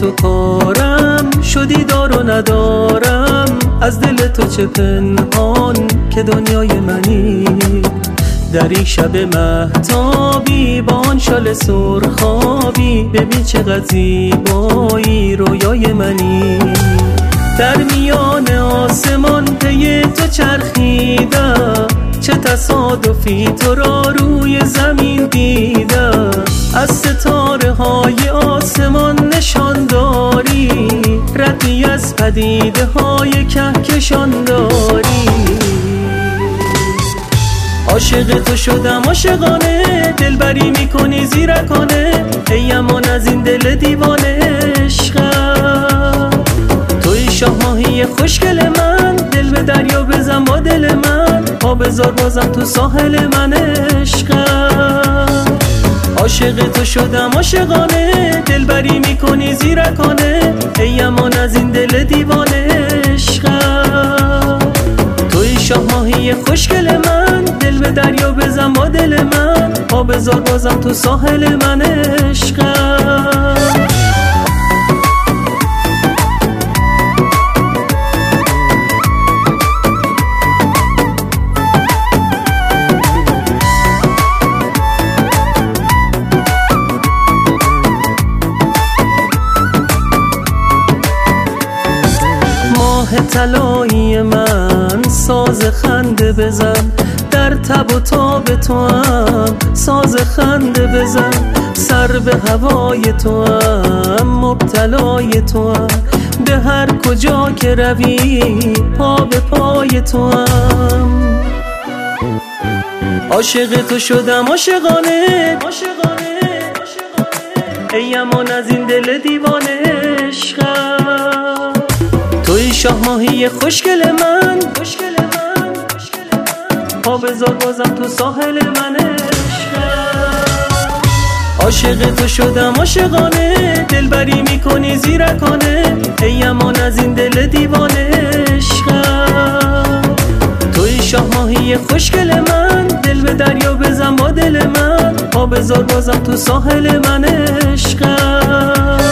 تو کارم شدی دار و ندارم، از دل تو چه پنهان که دنیای منی. در این شب مهتابی با آن شال سرخابی، ببین چقدر زیبایی رویای منی. در میان آسمان پی تو چرخیدم، چه تصادفی تو را روی زمین دیدم. از ستاره های آسمان نشان داری، ردی از پدیده های کهکشان داری. عاشق تو شدم عاشقانه، دلبری میکنی زیرکانه، ای امان از این دل دیوانه عشقم. توی شاه ماهی خوشگل من، دل به دریا بزن با دل من، پا بذار بازم تو ساحل من عشقم. عاشق تو شدم عاشقانه، دلبری میکنی زیرکانه، ای امان از این دل دیوانه عشقم. توی شاه ماهی خوشگل من، دل به دریا بزن با دل من، پا بذار بازم تو ساحل من عشقم. طلایی من ساز خنده بزن، در تب و تاب تو هم ساز خنده بزن. سر به هوای تو هم مبتلای تو هم، به هر کجا که روی پا به پای تو هم. عاشق تو شدم عاشقانه، ای امان از این دل دیوانه عشقم. توی شاه ماهی خوشگل من، پا بذار بازم تو ساحل من عشقم. عاشق تو شدم عاشقانه، دلبری میکنی زیرکانه، ای امان از این دل دیوانه عشقم. توی شاه ماهی خوشگل من، دل به دریا بزن با دل من، پا بذار بازم تو ساحل من عشقم.